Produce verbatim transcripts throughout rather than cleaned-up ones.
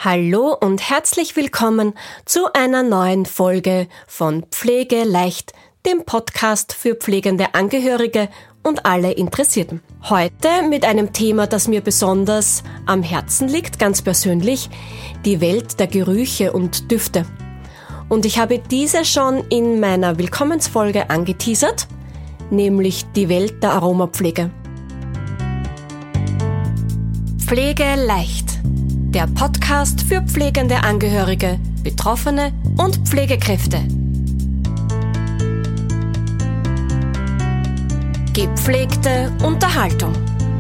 Hallo und herzlich willkommen zu einer neuen Folge von Pflege leicht, dem Podcast für pflegende Angehörige und alle Interessierten. Heute mit einem Thema, das mir besonders am Herzen liegt, ganz persönlich, die Welt der Gerüche und Düfte. Und ich habe diese schon in meiner Willkommensfolge angeteasert, nämlich die Welt der Aromapflege. Pflege leicht. Der Podcast für pflegende Angehörige, Betroffene und Pflegekräfte. Gepflegte Unterhaltung.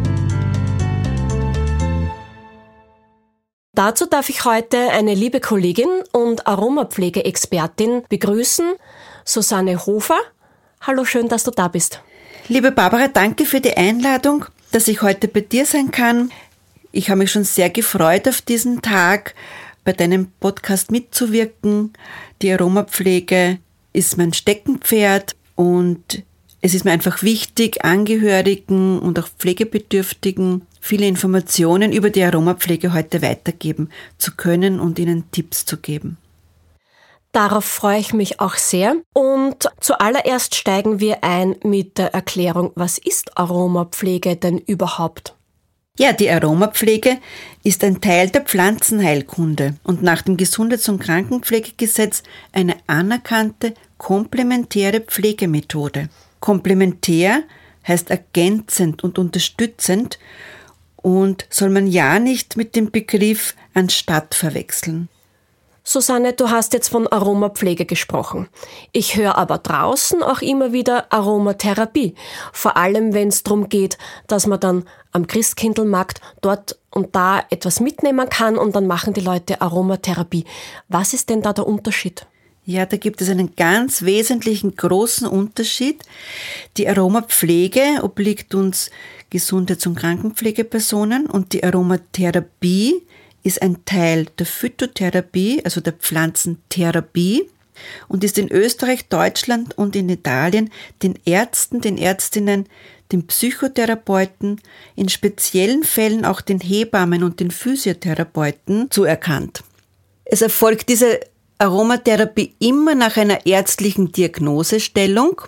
Dazu darf ich heute eine liebe Kollegin und Aromapflegeexpertin begrüßen, Susanne Hofer. Hallo, schön, dass du da bist. Liebe Barbara, danke für die Einladung, dass ich heute bei dir sein kann. Ich habe mich schon sehr gefreut, auf diesen Tag bei deinem Podcast mitzuwirken. Die Aromapflege ist mein Steckenpferd und es ist mir einfach wichtig, Angehörigen und auch Pflegebedürftigen viele Informationen über die Aromapflege heute weitergeben zu können und ihnen Tipps zu geben. Darauf freue ich mich auch sehr. Und zuallererst steigen wir ein mit der Erklärung, was ist Aromapflege denn überhaupt? Ja, die Aromapflege ist ein Teil der Pflanzenheilkunde und nach dem Gesundheits- und Krankenpflegegesetz eine anerkannte komplementäre Pflegemethode. Komplementär heißt ergänzend und unterstützend und soll man ja nicht mit dem Begriff anstatt verwechseln. Susanne, du hast jetzt von Aromapflege gesprochen. Ich höre aber draußen auch immer wieder Aromatherapie. Vor allem, wenn es darum geht, dass man dann am Christkindlmarkt dort und da etwas mitnehmen kann und dann machen die Leute Aromatherapie. Was ist denn da der Unterschied? Ja, da gibt es einen ganz wesentlichen großen Unterschied. Die Aromapflege obliegt uns Gesundheits- und Krankenpflegepersonen und die Aromatherapie ist ein Teil der Phytotherapie, also der Pflanzentherapie und ist in Österreich, Deutschland und in Italien den Ärzten, den Ärztinnen, den Psychotherapeuten, in speziellen Fällen auch den Hebammen und den Physiotherapeuten zuerkannt. Es erfolgt diese Aromatherapie immer nach einer ärztlichen Diagnosestellung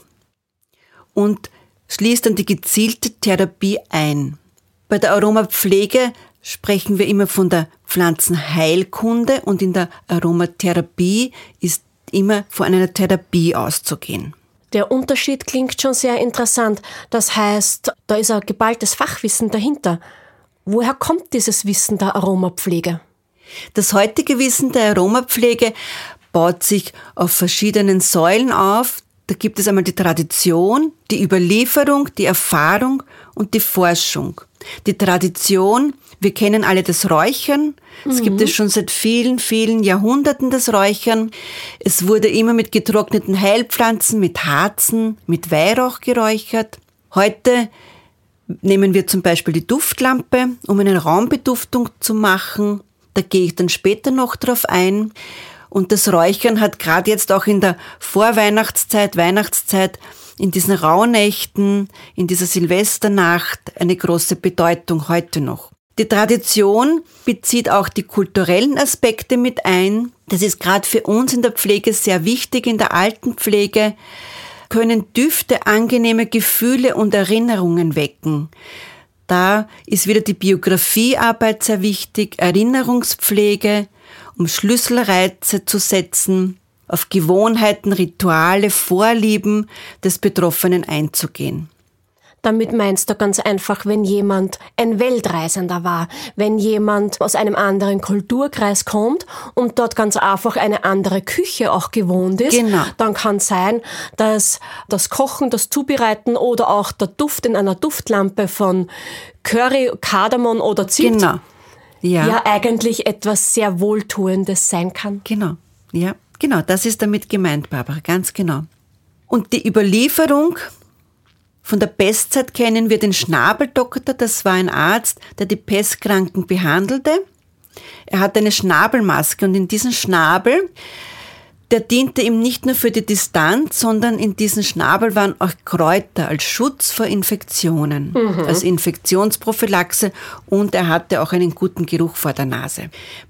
und schließt dann die gezielte Therapie ein. Bei der Aromapflege sprechen wir immer von der Pflanzenheilkunde und in der Aromatherapie ist immer von einer Therapie auszugehen. Der Unterschied klingt schon sehr interessant. Das heißt, da ist ein geballtes Fachwissen dahinter. Woher kommt dieses Wissen der Aromapflege? Das heutige Wissen der Aromapflege baut sich auf verschiedenen Säulen auf. Da gibt es einmal die Tradition, die Überlieferung, die Erfahrung und die Forschung. Die Tradition, wir kennen alle das Räuchern. Mhm. Es gibt es schon seit vielen, vielen Jahrhunderten das Räuchern. Es wurde immer mit getrockneten Heilpflanzen, mit Harzen, mit Weihrauch geräuchert. Heute nehmen wir zum Beispiel die Duftlampe, um eine Raumbeduftung zu machen. Da gehe ich dann später noch drauf ein. Und das Räuchern hat gerade jetzt auch in der Vorweihnachtszeit, Weihnachtszeit, in diesen Rauhnächten, in dieser Silvesternacht eine große Bedeutung heute noch. Die Tradition bezieht auch die kulturellen Aspekte mit ein. Das ist gerade für uns in der Pflege sehr wichtig. In der Altenpflege können Düfte angenehme Gefühle und Erinnerungen wecken. Da ist wieder die Biografiearbeit sehr wichtig, Erinnerungspflege, um Schlüsselreize zu setzen, auf Gewohnheiten, Rituale, Vorlieben des Betroffenen einzugehen. Damit meinst du ganz einfach, wenn jemand ein Weltreisender war, wenn jemand aus einem anderen Kulturkreis kommt und dort ganz einfach eine andere Küche auch gewohnt ist, genau. Dann kann es sein, dass das Kochen, das Zubereiten oder auch der Duft in einer Duftlampe von Curry, Kardamom oder Zimt genau. ja. ja eigentlich etwas sehr Wohltuendes sein kann. Genau, ja, genau, das ist damit gemeint, Barbara, ganz genau. Und die Überlieferung von der Pestzeit kennen wir den Schnabeldoktor, das war ein Arzt, der die Pestkranken behandelte. Er hatte eine Schnabelmaske und in diesem Schnabel, der diente ihm nicht nur für die Distanz, sondern in diesem Schnabel waren auch Kräuter als Schutz vor Infektionen, mhm. als Infektionsprophylaxe und er hatte auch einen guten Geruch vor der Nase.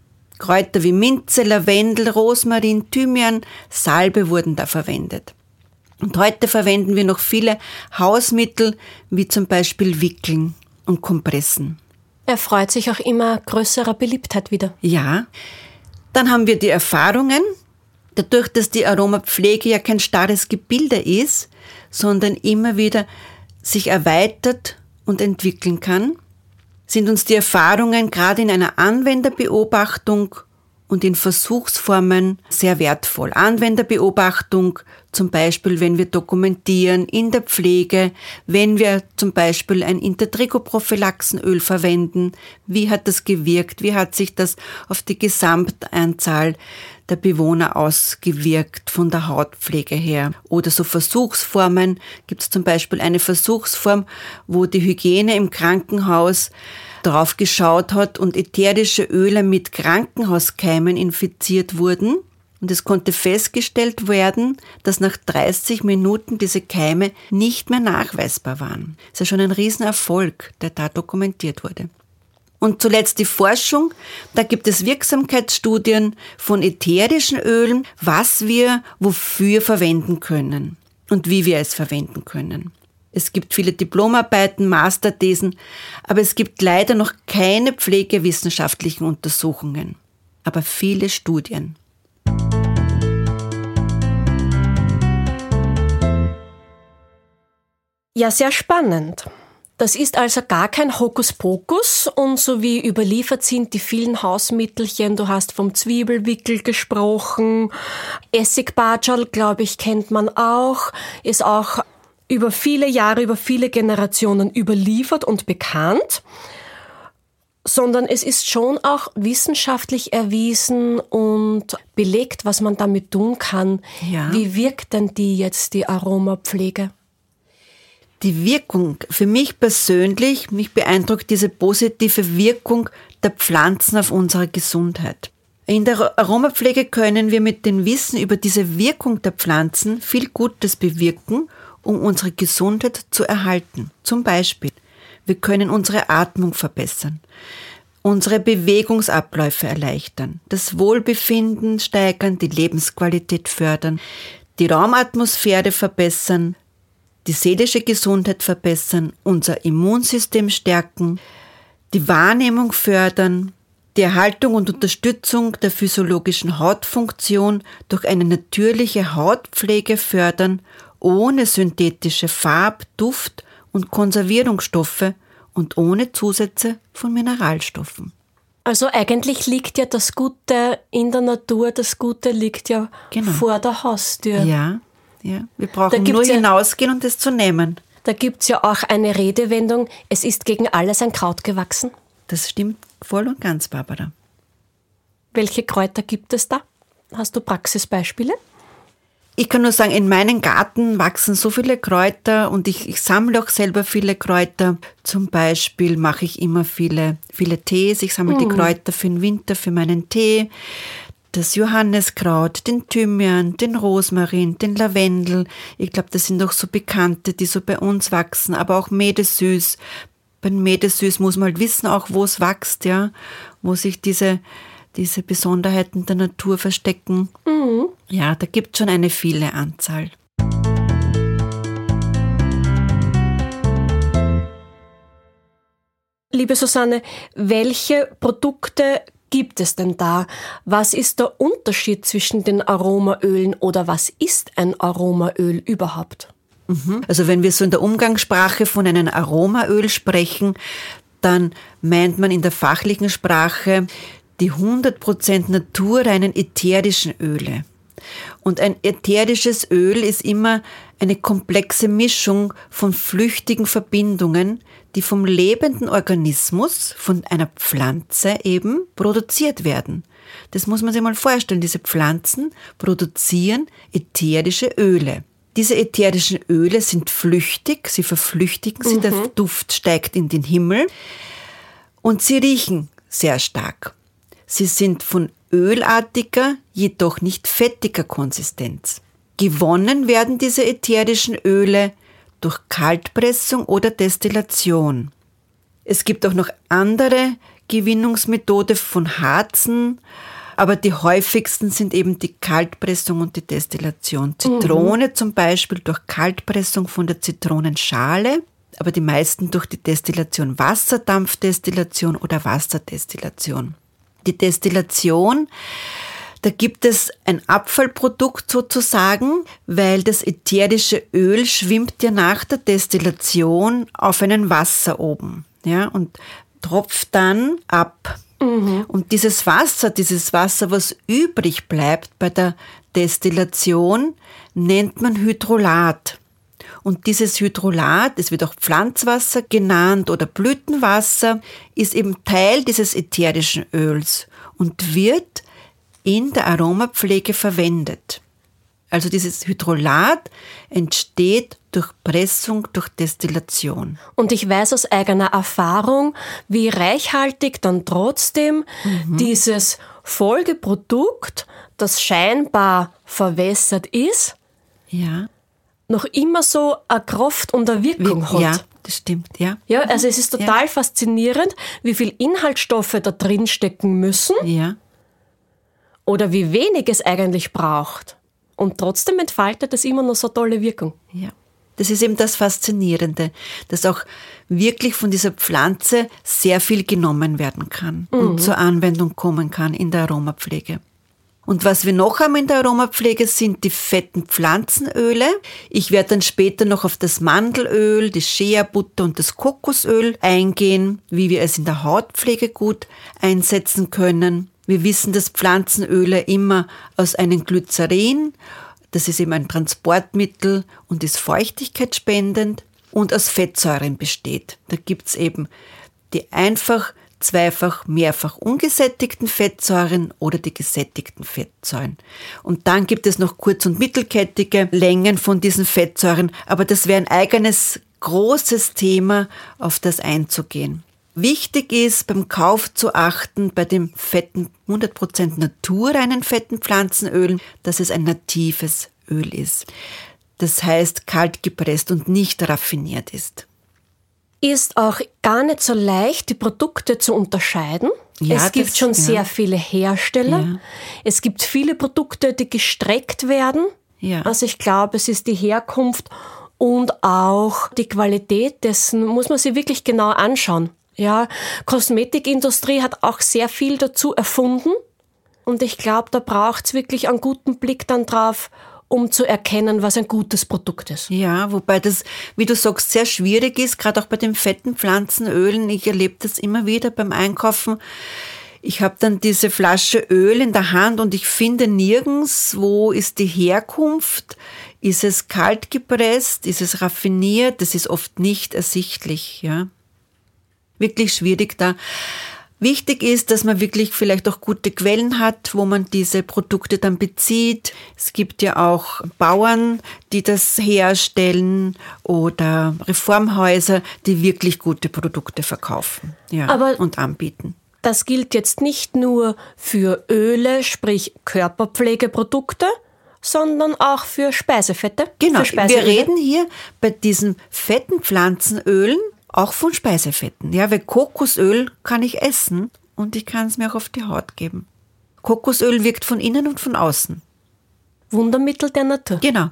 Kräuter wie Minze, Lavendel, Rosmarin, Thymian, Salbe wurden da verwendet. Und heute verwenden wir noch viele Hausmittel, wie zum Beispiel Wickeln und Kompressen. Er freut sich auch immer größerer Beliebtheit wieder. Ja, dann haben wir die Erfahrungen. Dadurch, dass die Aromapflege ja kein starres Gebilde ist, sondern immer wieder sich erweitert und entwickeln kann, sind uns die Erfahrungen gerade in einer Anwenderbeobachtung und in Versuchsformen sehr wertvoll. Anwenderbeobachtung, zum Beispiel, wenn wir dokumentieren in der Pflege, wenn wir zum Beispiel ein Intertricoprophylaxenöl verwenden, wie hat das gewirkt, wie hat sich das auf die Gesamtanzahl der Bewohner ausgewirkt von der Hautpflege her. Oder so Versuchsformen, gibt es zum Beispiel eine Versuchsform, wo die Hygiene im Krankenhaus drauf geschaut hat und ätherische Öle mit Krankenhauskeimen infiziert wurden. Und es konnte festgestellt werden, dass nach dreißig Minuten diese Keime nicht mehr nachweisbar waren. Das ist ja schon ein Riesenerfolg, der da dokumentiert wurde. Und zuletzt die Forschung. Da gibt es Wirksamkeitsstudien von ätherischen Ölen, was wir wofür verwenden können und wie wir es verwenden können. Es gibt viele Diplomarbeiten, Masterthesen, aber es gibt leider noch keine pflegewissenschaftlichen Untersuchungen, aber viele Studien. Ja, sehr spannend. Das ist also gar kein Hokuspokus und so wie überliefert sind die vielen Hausmittelchen, du hast vom Zwiebelwickel gesprochen, Essigbatscherl, glaube ich, kennt man auch, ist auch über viele Jahre, über viele Generationen überliefert und bekannt, sondern es ist schon auch wissenschaftlich erwiesen und belegt, was man damit tun kann. Ja. Wie wirkt denn die jetzt, die Aromapflege? Die Wirkung, für mich persönlich, mich beeindruckt diese positive Wirkung der Pflanzen auf unsere Gesundheit. In der Aromapflege können wir mit dem Wissen über diese Wirkung der Pflanzen viel Gutes bewirken, um unsere Gesundheit zu erhalten. Zum Beispiel, wir können unsere Atmung verbessern, unsere Bewegungsabläufe erleichtern, das Wohlbefinden steigern, die Lebensqualität fördern, die Raumatmosphäre verbessern, die seelische Gesundheit verbessern, unser Immunsystem stärken, die Wahrnehmung fördern, die Erhaltung und Unterstützung der physiologischen Hautfunktion durch eine natürliche Hautpflege fördern, ohne synthetische Farb-, Duft- und Konservierungsstoffe und ohne Zusätze von Mineralstoffen. Also eigentlich liegt ja das Gute in der Natur, das Gute liegt ja Genau. vor der Haustür. Ja, ja. Wir brauchen nur ja, hinausgehen und es zu nehmen. Da gibt's ja auch eine Redewendung, es ist gegen alles ein Kraut gewachsen. Das stimmt voll und ganz, Barbara. Welche Kräuter gibt es da? Hast du Praxisbeispiele? Ich kann nur sagen, in meinem Garten wachsen so viele Kräuter und ich, ich sammle auch selber viele Kräuter. Zum Beispiel mache ich immer viele, viele Tees. Ich sammle mm. die Kräuter für den Winter, für meinen Tee. Das Johanniskraut, den Thymian, den Rosmarin, den Lavendel. Ich glaube, das sind auch so Bekannte, die so bei uns wachsen. Aber auch Medesüß. Beim Medesüß muss man halt wissen, auch wo es wächst, ja, wo sich diese diese Besonderheiten der Natur verstecken. Mhm. Ja, da gibt es schon eine viele Anzahl. Liebe Susanne, welche Produkte gibt es denn da? Was ist der Unterschied zwischen den Aromaölen oder was ist ein Aromaöl überhaupt? Mhm. Also wenn wir so in der Umgangssprache von einem Aromaöl sprechen, dann meint man in der fachlichen Sprache die hundert Prozent naturreinen ätherischen Öle. Und ein ätherisches Öl ist immer eine komplexe Mischung von flüchtigen Verbindungen, die vom lebenden Organismus, von einer Pflanze eben, produziert werden. Das muss man sich mal vorstellen. Diese Pflanzen produzieren ätherische Öle. Diese ätherischen Öle sind flüchtig, sie verflüchtigen sie, mhm. der Duft steigt in den Himmel und sie riechen sehr stark. Sie sind von ölartiger, jedoch nicht fettiger Konsistenz. Gewonnen werden diese ätherischen Öle durch Kaltpressung oder Destillation. Es gibt auch noch andere Gewinnungsmethode von Harzen, aber die häufigsten sind eben die Kaltpressung und die Destillation. Zitrone mhm. zum Beispiel durch Kaltpressung von der Zitronenschale, aber die meisten durch die Destillation Wasserdampfdestillation oder Wasserdestillation. Die Destillation, da gibt es ein Abfallprodukt sozusagen, weil das ätherische Öl schwimmt ja nach der Destillation auf einem Wasser oben, ja, und tropft dann ab. Mhm. Und dieses Wasser, dieses Wasser, was übrig bleibt bei der Destillation, nennt man Hydrolat. Und dieses Hydrolat, es wird auch Pflanzwasser genannt oder Blütenwasser, ist eben Teil dieses ätherischen Öls und wird in der Aromapflege verwendet. Also dieses Hydrolat entsteht durch Pressung, durch Destillation. Und ich weiß aus eigener Erfahrung, wie reichhaltig dann trotzdem mhm. dieses Folgeprodukt, das scheinbar verwässert ist, ja. noch immer so eine Kraft und eine Wirkung hat. Ja, das stimmt, ja. Ja, also es ist total ja. faszinierend, wie viel Inhaltsstoffe da drin stecken müssen. Ja. Oder wie wenig es eigentlich braucht. Und trotzdem entfaltet es immer noch so tolle Wirkung. Ja, das ist eben das Faszinierende, dass auch wirklich von dieser Pflanze sehr viel genommen werden kann mhm. und zur Anwendung kommen kann in der Aromapflege. Und was wir noch haben in der Aromapflege sind die fetten Pflanzenöle. Ich werde dann später noch auf das Mandelöl, die Shea-Butter und das Kokosöl eingehen, wie wir es in der Hautpflege gut einsetzen können. Wir wissen, dass Pflanzenöle immer aus einem Glycerin, das ist eben ein Transportmittel und ist feuchtigkeitsspendend, und aus Fettsäuren besteht. Da gibt's eben die einfach, zweifach, mehrfach ungesättigten Fettsäuren oder die gesättigten Fettsäuren. Und dann gibt es noch kurz- und mittelkettige Längen von diesen Fettsäuren, aber das wäre ein eigenes großes Thema, auf das einzugehen. Wichtig ist beim Kauf zu achten, bei dem fetten, hundert Prozent naturreinen fetten Pflanzenölen, dass es ein natives Öl ist. Das heißt, kalt gepresst und nicht raffiniert ist. Ist auch gar nicht so leicht, die Produkte zu unterscheiden. Ja, es gibt das, schon ja. sehr viele Hersteller. Ja. Es gibt viele Produkte, die gestreckt werden. Ja. Also ich glaube, es ist die Herkunft und auch die Qualität dessen, muss man sich wirklich genau anschauen. Ja, Kosmetikindustrie hat auch sehr viel dazu erfunden und ich glaube, da braucht es wirklich einen guten Blick dann drauf, um zu erkennen, was ein gutes Produkt ist. Ja, wobei das, wie du sagst, sehr schwierig ist, gerade auch bei den fetten Pflanzenölen. Ich erlebe das immer wieder beim Einkaufen. Ich habe dann diese Flasche Öl in der Hand und ich finde nirgends, wo ist die Herkunft. Ist es kalt gepresst? Ist es raffiniert? Das ist oft nicht ersichtlich, ja. Wirklich schwierig da. Wichtig ist, dass man wirklich vielleicht auch gute Quellen hat, wo man diese Produkte dann bezieht. Es gibt ja auch Bauern, die das herstellen oder Reformhäuser, die wirklich gute Produkte verkaufen, ja, Aber und anbieten. Das gilt jetzt nicht nur für Öle, sprich Körperpflegeprodukte, sondern auch für Speisefette. Genau, für Speiseöle. Wir reden hier bei diesen fetten Pflanzenölen auch von Speisefetten. Ja, weil Kokosöl kann ich essen und ich kann es mir auch auf die Haut geben. Kokosöl wirkt von innen und von außen. Wundermittel der Natur. Genau.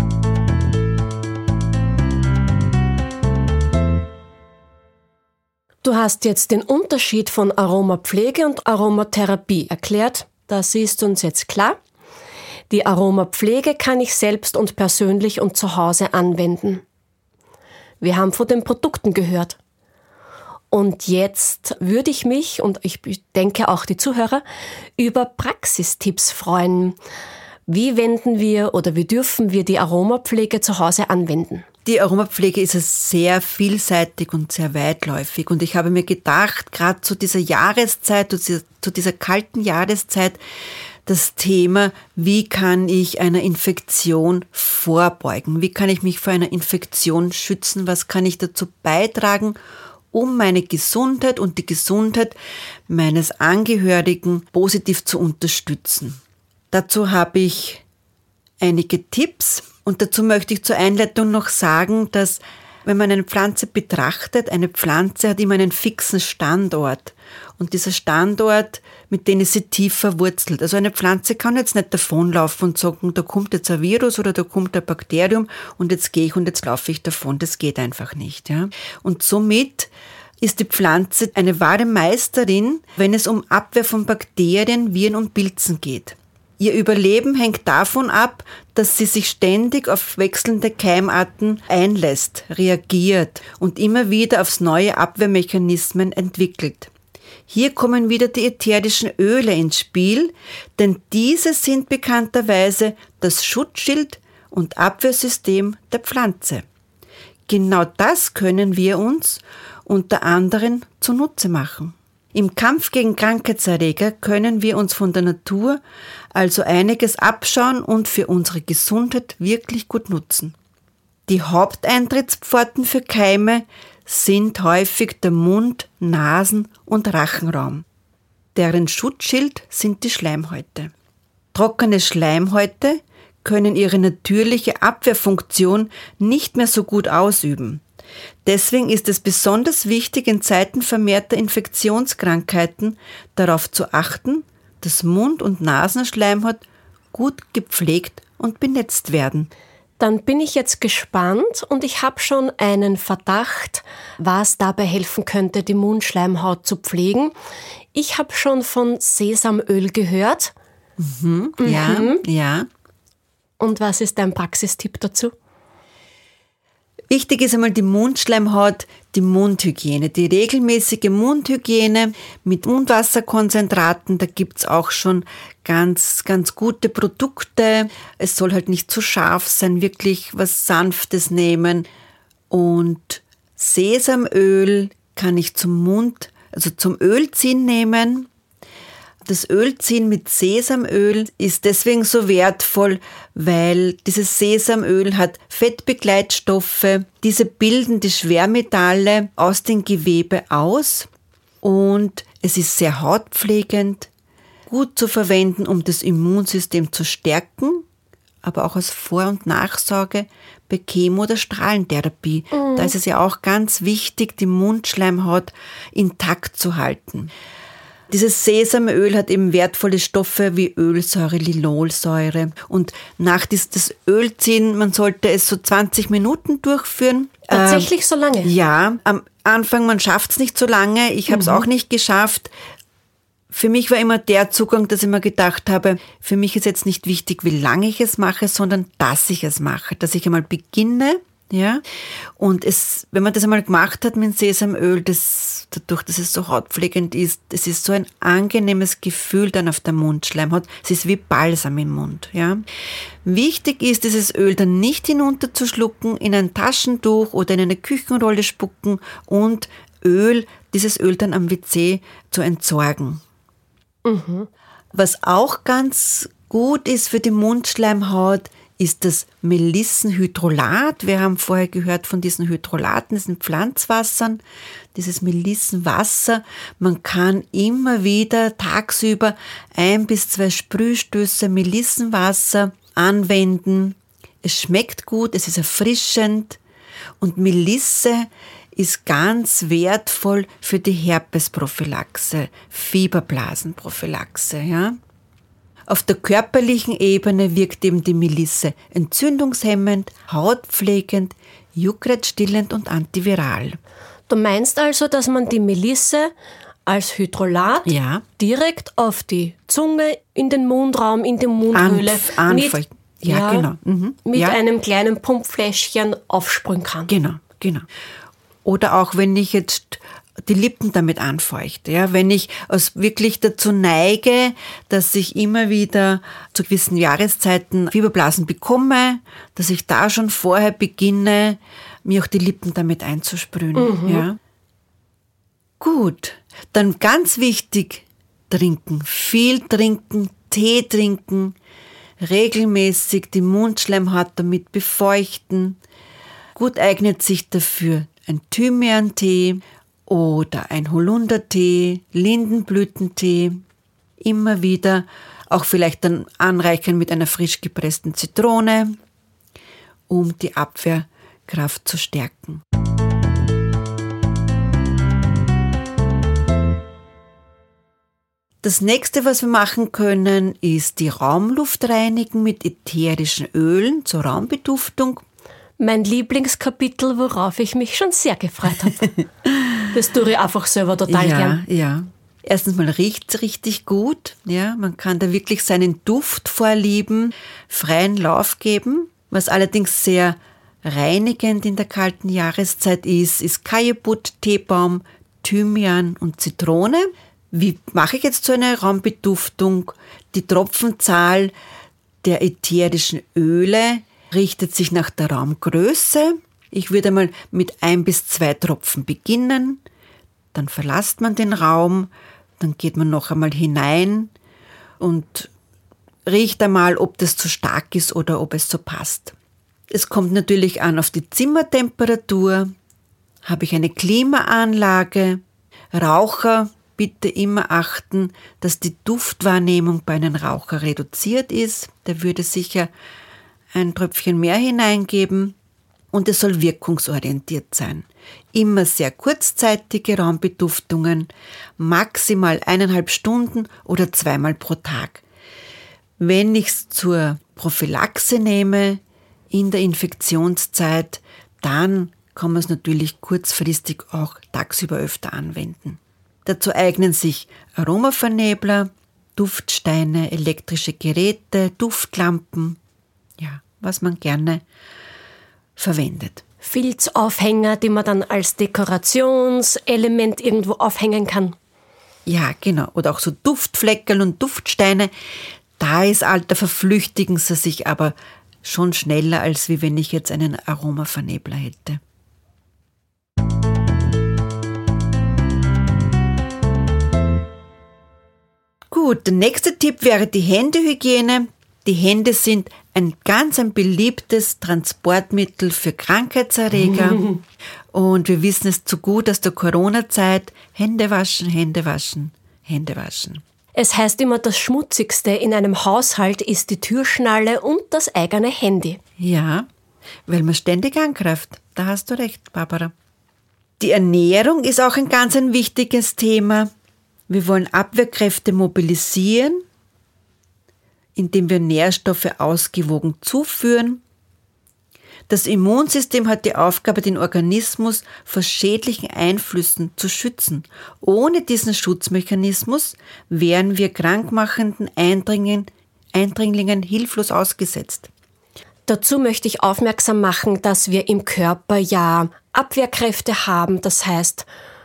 Du hast jetzt den Unterschied von Aromapflege und Aromatherapie erklärt. Das ist uns jetzt klar. Die Aromapflege kann ich selbst und persönlich und zu Hause anwenden. Wir haben von den Produkten gehört. Und jetzt würde ich mich, und ich denke auch die Zuhörer, über Praxistipps freuen. Wie wenden wir oder wie dürfen wir die Aromapflege zu Hause anwenden? Die Aromapflege ist sehr vielseitig und sehr weitläufig. Und ich habe mir gedacht, gerade zu dieser Jahreszeit, zu dieser kalten Jahreszeit, das Thema, wie kann ich einer Infektion vorbeugen? Wie kann ich mich vor einer Infektion schützen? Was kann ich dazu beitragen, um meine Gesundheit und die Gesundheit meines Angehörigen positiv zu unterstützen? Dazu habe ich einige Tipps und dazu möchte ich zur Einleitung noch sagen, dass wenn man eine Pflanze betrachtet, eine Pflanze hat immer einen fixen Standort Und dieser Standort, mit dem ist sie tief verwurzelt. Also eine Pflanze kann jetzt nicht davonlaufen und sagen, da kommt jetzt ein Virus oder da kommt ein Bakterium und jetzt gehe ich und jetzt laufe ich davon. Das geht einfach nicht. Ja? Und somit ist die Pflanze eine wahre Meisterin, wenn es um Abwehr von Bakterien, Viren und Pilzen geht. Ihr Überleben hängt davon ab, dass sie sich ständig auf wechselnde Keimarten einlässt, reagiert und immer wieder aufs neue Abwehrmechanismen entwickelt. Hier kommen wieder die ätherischen Öle ins Spiel, denn diese sind bekannterweise das Schutzschild und Abwehrsystem der Pflanze. Genau das können wir uns unter anderem zunutze machen. Im Kampf gegen Krankheitserreger können wir uns von der Natur also einiges abschauen und für unsere Gesundheit wirklich gut nutzen. Die Haupteintrittspforten für Keime sind häufig der Mund-, Nasen- und Rachenraum. Deren Schutzschild sind die Schleimhäute. Trockene Schleimhäute können ihre natürliche Abwehrfunktion nicht mehr so gut ausüben. Deswegen ist es besonders wichtig, in Zeiten vermehrter Infektionskrankheiten darauf zu achten, dass Mund- und Nasenschleimhaut gut gepflegt und benetzt werden. Dann bin ich jetzt gespannt und ich habe schon einen Verdacht, was dabei helfen könnte, die Mundschleimhaut zu pflegen. Ich habe schon von Sesamöl gehört. Mhm, mhm. Ja, ja. Und was ist dein Praxistipp dazu? Wichtig ist einmal die Mundschleimhaut, die Mundhygiene, die regelmäßige Mundhygiene mit Mundwasserkonzentraten. Da gibt's auch schon ganz, ganz gute Produkte. Es soll halt nicht zu scharf sein, wirklich was Sanftes nehmen. Und Sesamöl kann ich zum Mund, also zum Ölziehen nehmen. Das Ölziehen mit Sesamöl ist deswegen so wertvoll, weil dieses Sesamöl hat Fettbegleitstoffe, diese bilden die Schwermetalle aus dem Gewebe aus und es ist sehr hautpflegend, gut zu verwenden, um das Immunsystem zu stärken, aber auch als Vor- und Nachsorge bei Chemo- oder Strahlentherapie. Mhm. Da ist es ja auch ganz wichtig, die Mundschleimhaut intakt zu halten. Dieses Sesamöl hat eben wertvolle Stoffe wie Ölsäure, Linolsäure. Und nach das Ölziehen, man sollte es so zwanzig Minuten durchführen. Tatsächlich ähm, so lange? Ja, am Anfang, man schafft es nicht so lange. Ich habe es mhm. auch nicht geschafft. Für mich war immer der Zugang, dass ich mir gedacht habe, für mich ist jetzt nicht wichtig, wie lange ich es mache, sondern dass ich es mache. Dass ich einmal beginne. Ja, und es, wenn man das einmal gemacht hat mit Sesamöl, das, dadurch, dass es so hautpflegend ist, es ist so ein angenehmes Gefühl dann auf der Mundschleimhaut. Es ist wie Balsam im Mund, ja. Wichtig ist, dieses Öl dann nicht hinunterzuschlucken, in ein Taschentuch oder in eine Küchenrolle spucken und Öl, dieses Öl dann am W C zu entsorgen. Mhm. Was auch ganz gut ist für die Mundschleimhaut, ist das Melissenhydrolat. Wir haben vorher gehört von diesen Hydrolaten, diesen Pflanzwassern, dieses Melissenwasser. Man kann immer wieder tagsüber ein bis zwei Sprühstöße Melissenwasser anwenden. Es schmeckt gut, es ist erfrischend und Melisse ist ganz wertvoll für die Herpesprophylaxe, Fieberblasenprophylaxe, ja. Auf der körperlichen Ebene wirkt eben die Melisse entzündungshemmend, hautpflegend, juckreizstillend und antiviral. Du meinst also, dass man die Melisse als Hydrolat ja. direkt auf die Zunge, in den Mundraum, in die Mundhöhle Anf- anfeucht. mit, ja, ja, genau. Mhm. mit ja. einem kleinen Pumpfläschchen aufsprühen kann? Genau, genau. Oder auch wenn ich jetzt die Lippen damit anfeuchte. Ja, wenn ich aus wirklich dazu neige, dass ich immer wieder zu gewissen Jahreszeiten Fieberblasen bekomme, dass ich da schon vorher beginne, mir auch die Lippen damit einzusprühen. Mhm. Ja. Gut, dann ganz wichtig, trinken. Viel trinken, Tee trinken, regelmäßig die Mundschleimhaut damit befeuchten. Gut eignet sich dafür ein Thymian-Tee oder ein Holundertee, Lindenblütentee, immer wieder auch vielleicht dann anreichern mit einer frisch gepressten Zitrone, um die Abwehrkraft zu stärken. Das nächste, was wir machen können, ist die Raumluft reinigen mit ätherischen Ölen zur Raumbeduftung. Mein Lieblingskapitel, worauf ich mich schon sehr gefreut habe. Das tue ich einfach selber total ja, gern. Ja, erstens mal riecht es richtig gut. Ja, man kann da wirklich seinen Duft vorlieben, freien Lauf geben. Was allerdings sehr reinigend in der kalten Jahreszeit ist, ist Kajeput, Teebaum, Thymian und Zitrone. Wie mache ich jetzt so eine Raumbeduftung? Die Tropfenzahl der ätherischen Öle richtet sich nach der Raumgröße. Ich würde mal mit ein bis zwei Tropfen beginnen. Dann verlässt man den Raum, dann geht man noch einmal hinein und riecht einmal, ob das zu stark ist oder ob es so passt. Es kommt natürlich an auf die Zimmertemperatur. Habe ich eine Klimaanlage? Raucher, bitte immer achten, dass die Duftwahrnehmung bei einem Raucher reduziert ist. Der würde sicher ein Tröpfchen mehr hineingeben. Und es soll wirkungsorientiert sein. Immer sehr kurzzeitige Raumbeduftungen, maximal eineinhalb Stunden oder zweimal pro Tag. Wenn ich es zur Prophylaxe nehme, in der Infektionszeit, dann kann man es natürlich kurzfristig auch tagsüber öfter anwenden. Dazu eignen sich Aromavernebler, Duftsteine, elektrische Geräte, Duftlampen, ja, was man gerne verwendet. Filzaufhänger, die man dann als Dekorationselement irgendwo aufhängen kann. Ja, genau. Oder auch so Duftfleckerl und Duftsteine. Da ist Alter, verflüchtigen sie sich aber schon schneller, als wie wenn ich jetzt einen Aromavernebler hätte. Gut, der nächste Tipp wäre die Händehygiene. Die Hände sind ein ganz ein beliebtes Transportmittel für Krankheitserreger. Und wir wissen es zu gut aus der Corona-Zeit. Hände waschen, Hände waschen, Hände waschen. Es heißt immer, das Schmutzigste in einem Haushalt ist die Türschnalle und das eigene Handy. Ja, weil man ständig angreift. Da hast du recht, Barbara. Die Ernährung ist auch ein ganz ein wichtiges Thema. Wir wollen Abwehrkräfte mobilisieren, indem wir Nährstoffe ausgewogen zuführen. Das Immunsystem hat die Aufgabe, den Organismus vor schädlichen Einflüssen zu schützen. Ohne diesen Schutzmechanismus wären wir krankmachenden Eindringlingen, Eindringlingen hilflos ausgesetzt. Dazu möchte ich aufmerksam machen, dass wir im Körper ja Abwehrkräfte haben, das heißt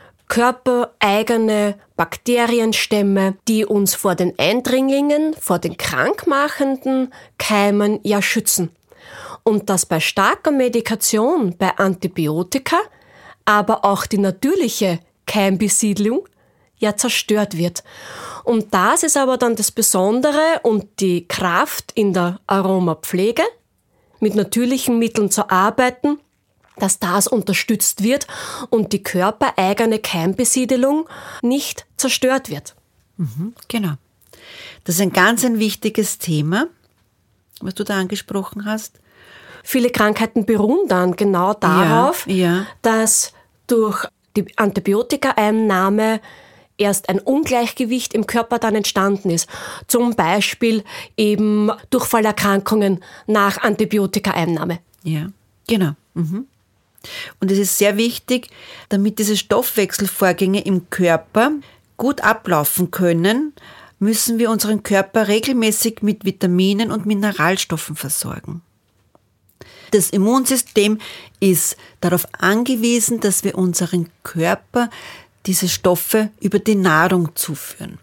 körpereigene Bakterienstämme, die uns vor den Eindringlingen, vor den krankmachenden Keimen ja schützen. Und dass bei starker Medikation, bei Antibiotika, aber auch die natürliche Keimbesiedlung ja zerstört wird. Und das ist aber dann das Besondere und die Kraft in der Aromapflege, mit natürlichen Mitteln zu arbeiten, dass das unterstützt wird und die körpereigene Keimbesiedelung nicht zerstört wird. Mhm, genau. Das ist ein ganz ein wichtiges Thema, was du da angesprochen hast. Viele Krankheiten beruhen dann genau darauf, ja, ja. dass durch die Antibiotikaeinnahme erst ein Ungleichgewicht im Körper dann entstanden ist. Zum Beispiel eben Durchfallerkrankungen nach Antibiotikaeinnahme. Ja, genau. Mhm. Und es ist sehr wichtig, damit diese Stoffwechselvorgänge im Körper gut ablaufen können, müssen wir unseren Körper regelmäßig mit Vitaminen und Mineralstoffen versorgen. Das Immunsystem ist darauf angewiesen, dass wir unseren Körper diese Stoffe über die Nahrung zuführen.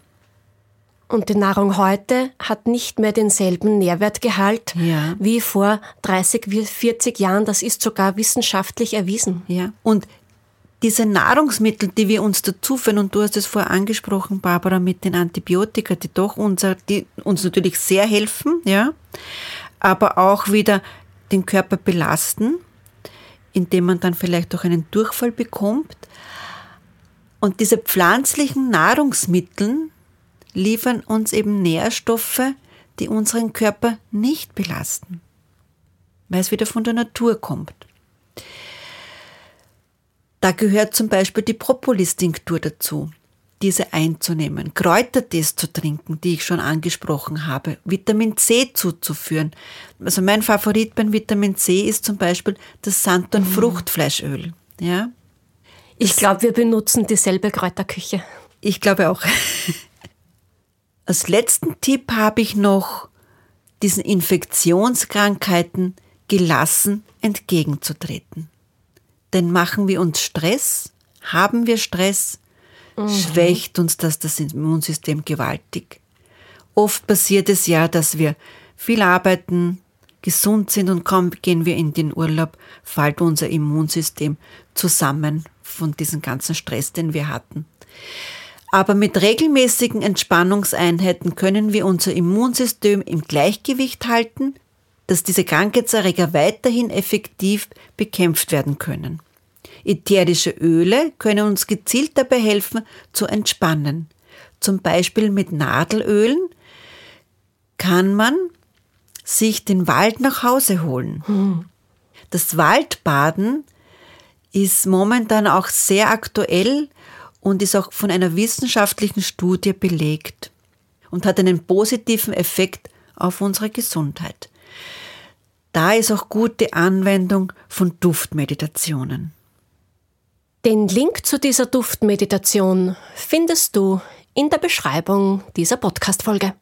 Und die Nahrung heute hat nicht mehr denselben Nährwertgehalt ja. wie vor dreißig, vierzig Jahren. Das ist sogar wissenschaftlich erwiesen. Ja. Und diese Nahrungsmittel, die wir uns dazuführen, und du hast es vorher angesprochen, Barbara, mit den Antibiotika, die doch unser, die uns natürlich sehr helfen, ja, aber auch wieder den Körper belasten, indem man dann vielleicht auch einen Durchfall bekommt. Und diese pflanzlichen Nahrungsmittel liefern uns eben Nährstoffe, die unseren Körper nicht belasten, weil es wieder von der Natur kommt. Da gehört zum Beispiel die Propolis-Tinktur dazu. diese einzunehmen, Kräutertees zu trinken, die ich schon angesprochen habe, Vitamin C zuzuführen. Also mein Favorit beim Vitamin C ist zum Beispiel das Sanddorn-Fruchtfleischöl. Ja? Ich glaube, wir benutzen dieselbe Kräuterküche. Ich glaube auch. Als letzten Tipp habe ich noch, diesen Infektionskrankheiten gelassen entgegenzutreten. Denn machen wir uns Stress, haben wir Stress, mhm. schwächt uns das, das Immunsystem gewaltig. Oft passiert es ja, dass wir viel arbeiten, gesund sind und kaum gehen wir in den Urlaub, fällt unser Immunsystem zusammen von diesem ganzen Stress, den wir hatten. Aber mit regelmäßigen Entspannungseinheiten können wir unser Immunsystem im Gleichgewicht halten, dass diese Krankheitserreger weiterhin effektiv bekämpft werden können. Ätherische Öle können uns gezielt dabei helfen, zu entspannen. Zum Beispiel mit Nadelölen kann man sich den Wald nach Hause holen. Hm. Das Waldbaden ist momentan auch sehr aktuell und ist auch von einer wissenschaftlichen Studie belegt und hat einen positiven Effekt auf unsere Gesundheit. Da ist auch gute Anwendung von Duftmeditationen. Den Link zu dieser Duftmeditation findest du in der Beschreibung dieser Podcast-Folge.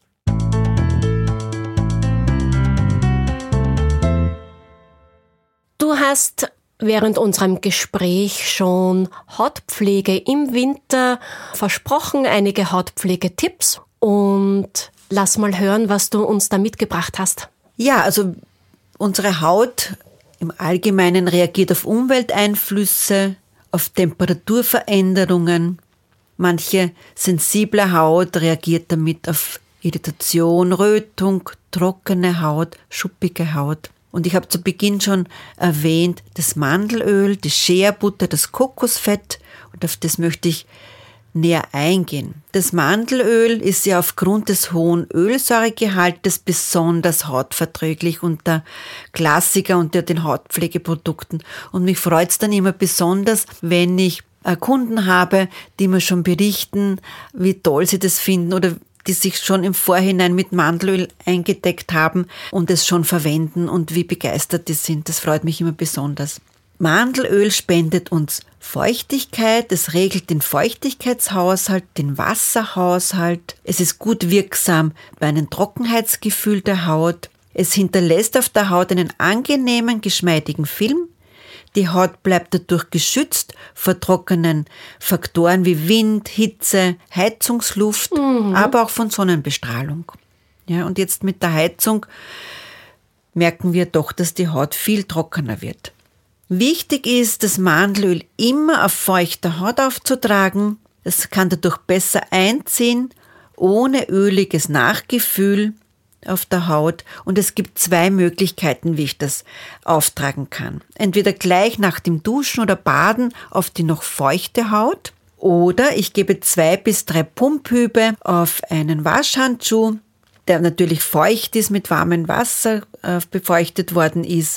Du hast während unserem Gespräch schon Hautpflege im Winter versprochen, einige Hautpflegetipps, und lass mal hören, was du uns da mitgebracht hast. Ja, also unsere Haut im Allgemeinen reagiert auf Umwelteinflüsse, auf Temperaturveränderungen. Manche sensible Haut reagiert damit auf Irritation, Rötung, trockene Haut, schuppige Haut. Und ich habe zu Beginn schon erwähnt, das Mandelöl, die Shea-Butter, das Kokosfett, und auf das möchte ich näher eingehen. Das Mandelöl ist ja aufgrund des hohen Ölsäuregehaltes besonders hautverträglich und der Klassiker unter den Hautpflegeprodukten. Und mich freut es dann immer besonders, wenn ich Kunden habe, die mir schon berichten, wie toll sie das finden oder die sich schon im Vorhinein mit Mandelöl eingedeckt haben und es schon verwenden und wie begeistert die sind. Das freut mich immer besonders. Mandelöl spendet uns Feuchtigkeit, es regelt den Feuchtigkeitshaushalt, den Wasserhaushalt. Es ist gut wirksam bei einem Trockenheitsgefühl der Haut. Es hinterlässt auf der Haut einen angenehmen, geschmeidigen Film. Die Haut bleibt dadurch geschützt vor trockenen Faktoren wie Wind, Hitze, Heizungsluft, mhm. aber auch von Sonnenbestrahlung. Ja, und jetzt mit der Heizung merken wir doch, dass die Haut viel trockener wird. Wichtig ist, das Mandelöl immer auf feuchter Haut aufzutragen. Es kann dadurch besser einziehen, ohne öliges Nachgefühl auf der Haut. Und es gibt zwei Möglichkeiten, wie ich das auftragen kann. Entweder gleich nach dem Duschen oder Baden auf die noch feuchte Haut, oder ich gebe zwei bis drei Pumphübe auf einen Waschhandschuh, der natürlich feucht ist, mit warmem Wasser äh, befeuchtet worden ist,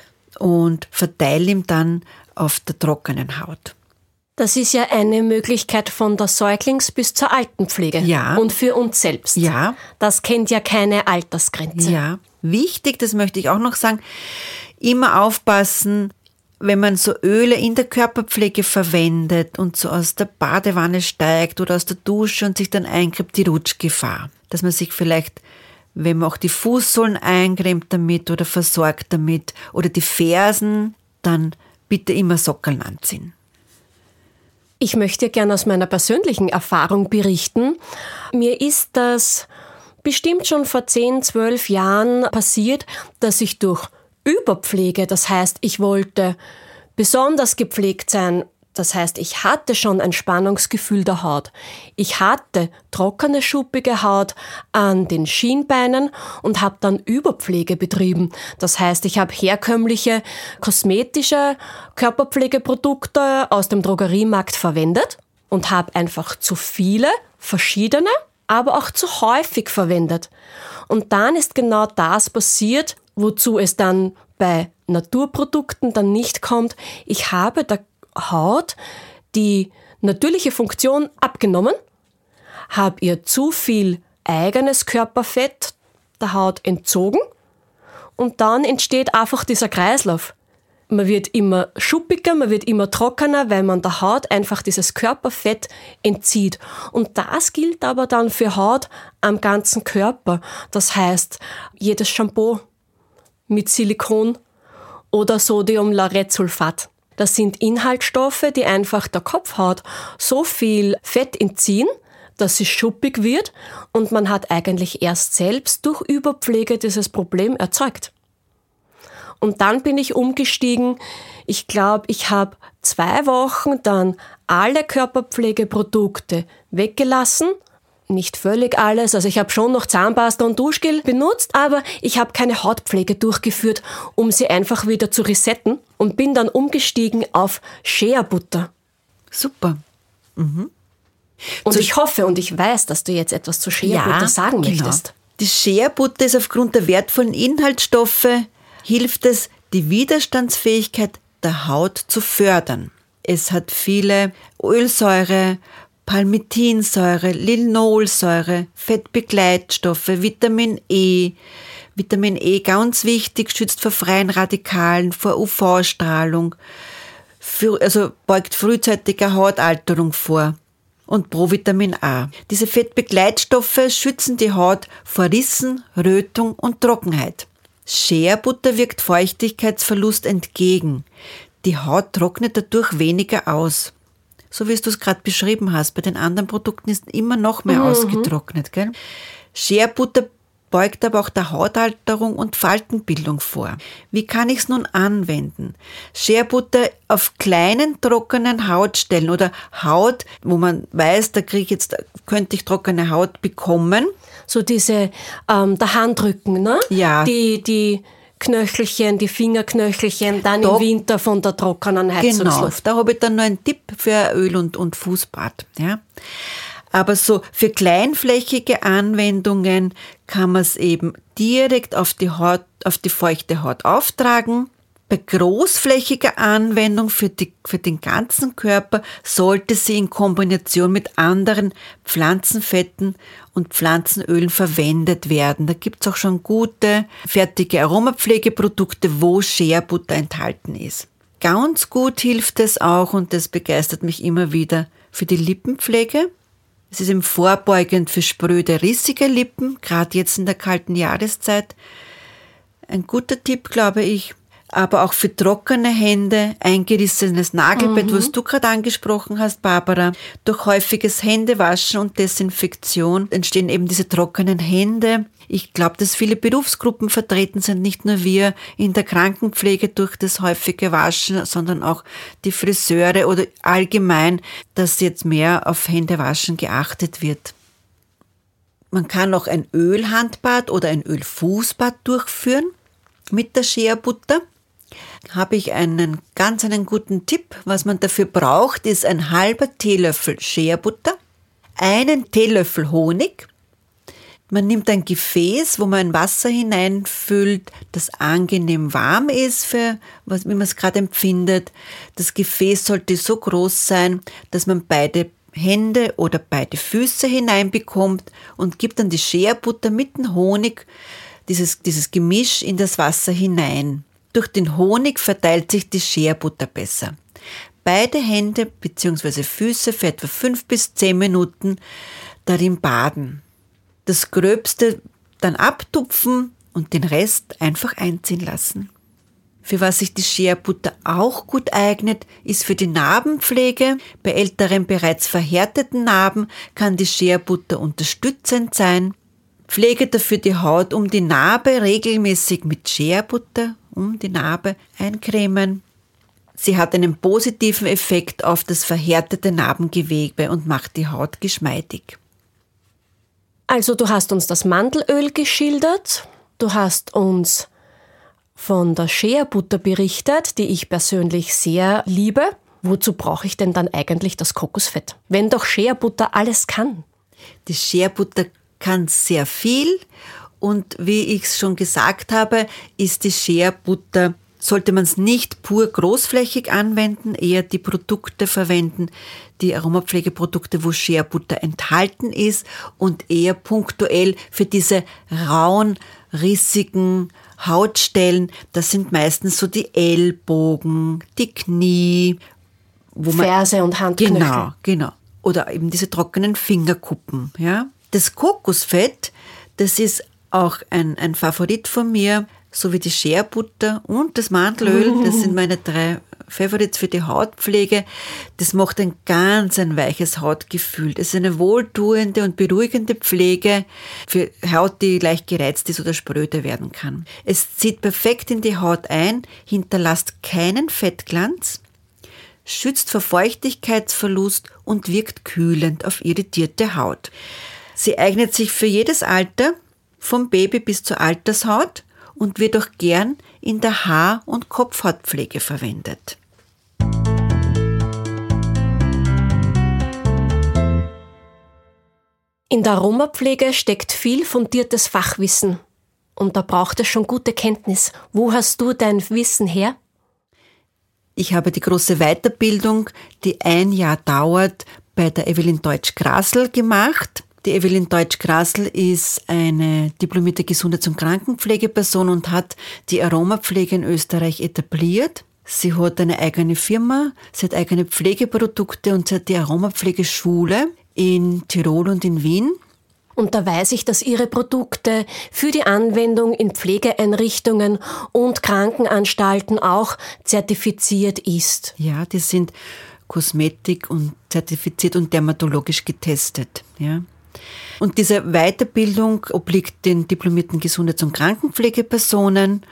und verteile ihn dann auf der trockenen Haut. Das ist ja eine Möglichkeit von der Säuglings- bis zur Altenpflege. Ja. Und für uns selbst. Ja. Das kennt ja keine Altersgrenze. Ja. Wichtig, das möchte ich auch noch sagen, immer aufpassen, wenn man so Öle in der Körperpflege verwendet und so aus der Badewanne steigt oder aus der Dusche und sich dann eincremt, die Rutschgefahr. Dass man sich vielleicht, wenn man auch die Fußsohlen eincremt damit oder versorgt damit oder die Fersen, dann bitte immer Sockeln anziehen. Ich möchte gerne aus meiner persönlichen Erfahrung berichten. Mir ist das bestimmt schon vor zehn, zwölf Jahren passiert, dass ich durch Überpflege, das heißt, ich wollte besonders gepflegt sein, das heißt, ich hatte schon ein Spannungsgefühl der Haut. Ich hatte trockene, schuppige Haut an den Schienbeinen und habe dann Überpflege betrieben. Das heißt, ich habe herkömmliche kosmetische Körperpflegeprodukte aus dem Drogeriemarkt verwendet und habe einfach zu viele, verschiedene, aber auch zu häufig verwendet. Und dann ist genau das passiert, wozu es dann bei Naturprodukten dann nicht kommt. Ich habe der Haut die natürliche Funktion abgenommen habe ihr zu viel eigenes Körperfett der Haut entzogen und dann entsteht einfach dieser Kreislauf. Man wird immer schuppiger, man wird immer trockener, weil man der Haut einfach dieses Körperfett entzieht. Und das gilt aber dann für Haut am ganzen Körper. Das heißt, jedes Shampoo mit Silikon oder Sodiumlauretsulfat. Das sind Inhaltsstoffe, die einfach der Kopfhaut so viel Fett entziehen, dass sie schuppig wird und man hat eigentlich erst selbst durch Überpflege dieses Problem erzeugt. Und dann bin ich umgestiegen. Ich glaube, ich habe zwei Wochen dann alle Körperpflegeprodukte weggelassen. Nicht völlig alles, also ich habe schon noch Zahnpasta und Duschgel benutzt, aber ich habe keine Hautpflege durchgeführt, um sie einfach wieder zu resetten und bin dann umgestiegen auf Shea-Butter. Super. Mhm. Und so, ich hoffe und ich weiß, dass du jetzt etwas zu Shea-Butter ja, sagen genau. möchtest. Die Shea-Butter ist aufgrund der wertvollen Inhaltsstoffe, hilft es, die Widerstandsfähigkeit der Haut zu fördern. Es hat viele Ölsäure, Palmitinsäure, Linolsäure, Fettbegleitstoffe, Vitamin E. Vitamin E, ganz wichtig, schützt vor freien Radikalen, vor U V-Strahlung, für, also beugt frühzeitiger Hautalterung vor. Und Provitamin A. Diese Fettbegleitstoffe schützen die Haut vor Rissen, Rötung und Trockenheit. Shea-Butter wirkt Feuchtigkeitsverlust entgegen. Die Haut trocknet dadurch weniger aus. So wie du es gerade beschrieben hast. Bei den anderen Produkten ist immer noch mehr mhm. ausgetrocknet. Gell? Shea-Butter beugt aber auch der Hautalterung und Faltenbildung vor. Wie kann ich es nun anwenden? Shea-Butter auf kleinen, trockenen Hautstellen oder Haut, wo man weiß, da kriege ich jetzt, könnte ich trockene Haut bekommen. So diese, ähm, der Handrücken, ne? Ja. Die, die Knöchelchen, die Fingerknöchelchen, dann da, im Winter von der trockenen Heizungsluft. Genau, da habe ich dann nur einen Tipp für Öl- und, und Fußbad. Ja. Aber so für kleinflächige Anwendungen kann man es eben direkt auf die Haut, auf die feuchte Haut auftragen. Bei großflächiger Anwendung für, die, für den ganzen Körper sollte sie in Kombination mit anderen Pflanzenfetten und Pflanzenölen verwendet werden. Da gibt es auch schon gute, fertige Aromapflegeprodukte, wo Shea-Butter enthalten ist. Ganz gut hilft es auch, und das begeistert mich immer wieder, für die Lippenpflege. Es ist eben vorbeugend für spröde, rissige Lippen, gerade jetzt in der kalten Jahreszeit. Ein guter Tipp, glaube ich. Aber auch für trockene Hände, eingerissenes Nagelbett, mhm. was du gerade angesprochen hast, Barbara. Durch häufiges Händewaschen und Desinfektion entstehen eben diese trockenen Hände. Ich glaube, dass viele Berufsgruppen vertreten sind, nicht nur wir in der Krankenpflege durch das häufige Waschen, sondern auch die Friseure oder allgemein, dass jetzt mehr auf Händewaschen geachtet wird. Man kann auch ein Ölhandbad oder ein Ölfußbad durchführen mit der Shea-Butter. Habe ich einen ganz einen guten Tipp. Was man dafür braucht, ist ein halber Teelöffel Shea-Butter, einen Teelöffel Honig. Man nimmt ein Gefäß, wo man ein Wasser hineinfüllt, das angenehm warm ist, für, was, wie man es gerade empfindet. Das Gefäß sollte so groß sein, dass man beide Hände oder beide Füße hineinbekommt und gibt dann die Shea-Butter mit dem Honig, dieses, dieses Gemisch in das Wasser hinein. Durch den Honig verteilt sich die Shea-Butter besser. Beide Hände bzw. Füße für etwa fünf bis zehn Minuten darin baden. Das Gröbste dann abtupfen und den Rest einfach einziehen lassen. Für was sich die Shea-Butter auch gut eignet, ist für die Narbenpflege. Bei älteren, bereits verhärteten Narben kann die Shea-Butter unterstützend sein. Pflege dafür die Haut um die Narbe regelmäßig mit Shea-Butter um die Narbe eincremen. Sie hat einen positiven Effekt auf das verhärtete Narbengewebe und macht die Haut geschmeidig. Also du hast uns das Mandelöl geschildert, du hast uns von der Shea-Butter berichtet, die ich persönlich sehr liebe. Wozu brauche ich denn dann eigentlich das Kokosfett, wenn doch Shea-Butter alles kann? Die Shea-Butter kann sehr viel und wie ich es schon gesagt habe, ist die Shea-Butter sollte man es nicht pur großflächig anwenden, eher die Produkte verwenden, die Aromapflegeprodukte, wo Shea Butter enthalten ist und eher punktuell für diese rauen, rissigen Hautstellen. Das sind meistens so die Ellbogen, die Knie, wo man Ferse und Handknöchel. Genau, genau. Oder eben diese trockenen Fingerkuppen. Ja. Das Kokosfett, das ist auch ein, ein Favorit von mir, so wie die Shea Butter und das Mandelöl. Das sind meine drei Favorites für die Hautpflege. Das macht ein ganz ein weiches Hautgefühl. Das ist eine wohltuende und beruhigende Pflege für Haut, die leicht gereizt ist oder spröde werden kann. Es zieht perfekt in die Haut ein, hinterlässt keinen Fettglanz, schützt vor Feuchtigkeitsverlust und wirkt kühlend auf irritierte Haut. Sie eignet sich für jedes Alter, vom Baby bis zur Altershaut, und wird auch gern in der Haar- und Kopfhautpflege verwendet. In der Aromapflege steckt viel fundiertes Fachwissen. Und da braucht es schon gute Kenntnis. Wo hast du dein Wissen her? Ich habe die große Weiterbildung, die ein Jahr dauert, bei der Evelyn Deutsch-Grassl gemacht. Die Evelyn Deutsch-Grassl ist eine diplomierte Gesundheits- und Krankenpflegeperson und hat die Aromapflege in Österreich etabliert. Sie hat eine eigene Firma, sie hat eigene Pflegeprodukte und sie hat die Aromapflegeschule in Tirol und in Wien. Und da weiß ich, dass Ihre Produkte für die Anwendung in Pflegeeinrichtungen und Krankenanstalten auch zertifiziert ist. Ja, die sind Kosmetik und zertifiziert und dermatologisch getestet. Ja. Und diese Weiterbildung obliegt den diplomierten Gesundheits- und Krankenpflegepersonen.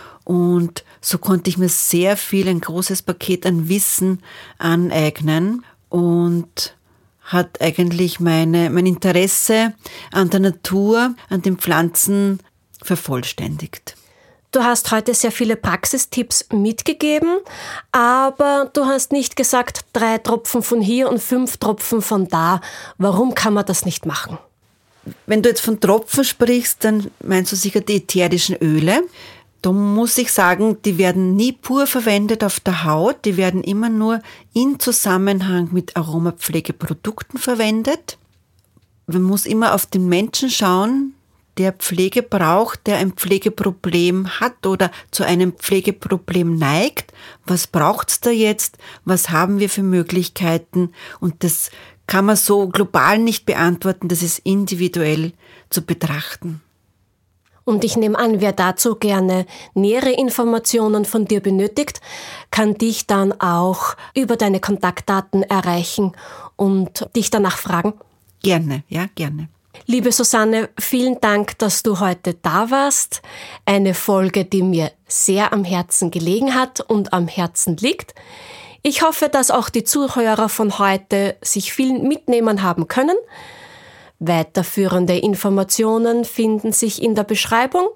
Und so konnte ich mir sehr viel, ein großes Paket an Wissen aneignen und hat eigentlich meine, mein Interesse an der Natur, an den Pflanzen vervollständigt. Du hast heute sehr viele Praxistipps mitgegeben, aber du hast nicht gesagt, drei Tropfen von hier und fünf Tropfen von da. Warum kann man das nicht machen? Wenn du jetzt von Tropfen sprichst, dann meinst du sicher die ätherischen Öle. Da muss ich sagen, die werden nie pur verwendet auf der Haut, die werden immer nur in Zusammenhang mit Aromapflegeprodukten verwendet. Man muss immer auf den Menschen schauen, der Pflege braucht, der ein Pflegeproblem hat oder zu einem Pflegeproblem neigt. Was braucht's da jetzt? Was haben wir für Möglichkeiten? Und das kann man so global nicht beantworten, das ist individuell zu betrachten. Und ich nehme an, wer dazu gerne nähere Informationen von dir benötigt, kann dich dann auch über deine Kontaktdaten erreichen und dich danach fragen. Gerne, ja, gerne. Liebe Susanne, vielen Dank, dass du heute da warst. Eine Folge, die mir sehr am Herzen gelegen hat und am Herzen liegt. Ich hoffe, dass auch die Zuhörer von heute sich viel mitnehmen haben können. Weiterführende Informationen finden sich in der Beschreibung.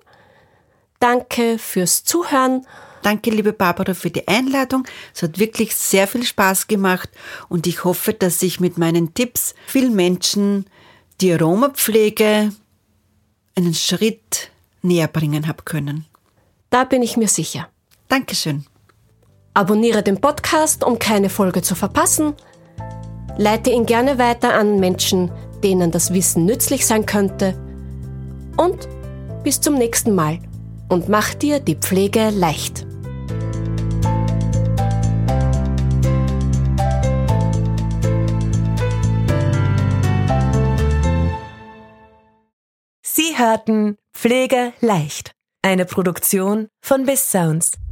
Danke fürs Zuhören. Danke, liebe Barbara, für die Einladung. Es hat wirklich sehr viel Spaß gemacht und ich hoffe, dass ich mit meinen Tipps vielen Menschen die Aromapflege einen Schritt näher bringen habe können. Da bin ich mir sicher. Dankeschön. Abonniere den Podcast, um keine Folge zu verpassen. Leite ihn gerne weiter an Menschen, denen das Wissen nützlich sein könnte. Und bis zum nächsten Mal. Und mach dir die Pflege leicht. Sie hörten Pflege leicht, eine Produktion von Biss Sounds.